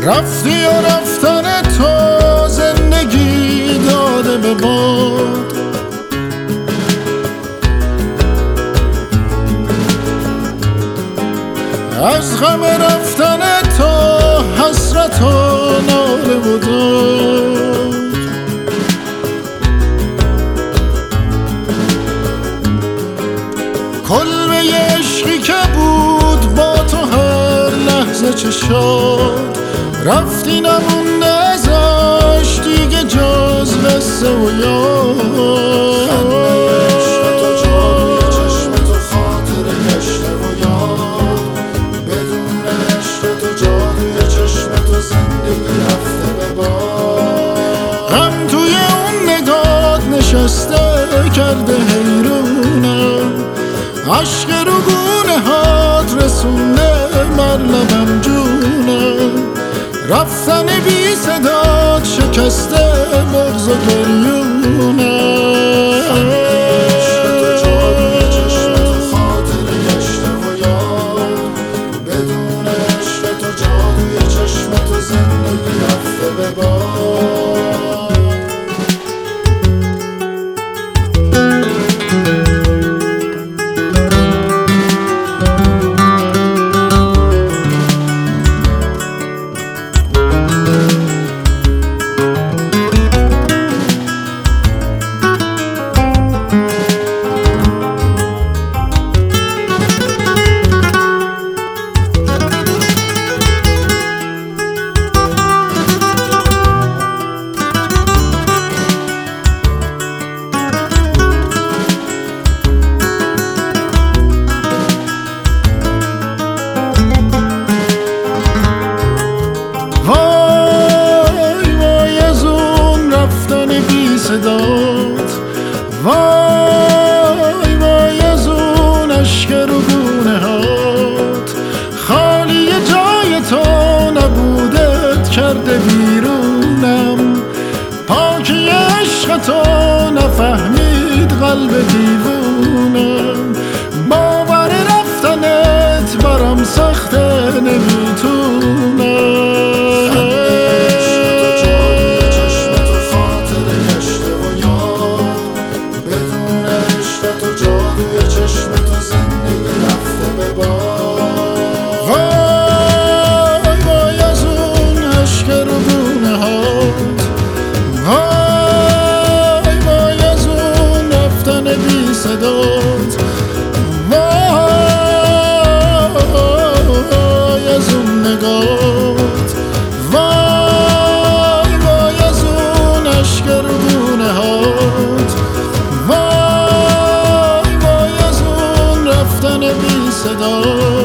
رفتی و رفتن تو زندگی داده به باد. از غم رفتن تو حسرت و ناله و داد. کلبه عشقی که بود با تو هر لحظه چه شاد، رفتی نمونده ازش دیگه جز قصه و یاد. غم توی اون نگات نشسته کرده حیرونم، عشق رو گونه هات رسونده بر لبم جونم. رفتن بی صدات شکسته بغض و گریونم. وای وای از اون عشق رو گونه هات، خالی جای تو نبودت کرده بیرونم. پاکی عشق تو نفهمید قلب دیوونم. باور رفتنت برام سخته نمیتونم. وای از اون نگات، وای وای از اون عشق رو گونه هات، وای وای از اون رفتن بی صدا.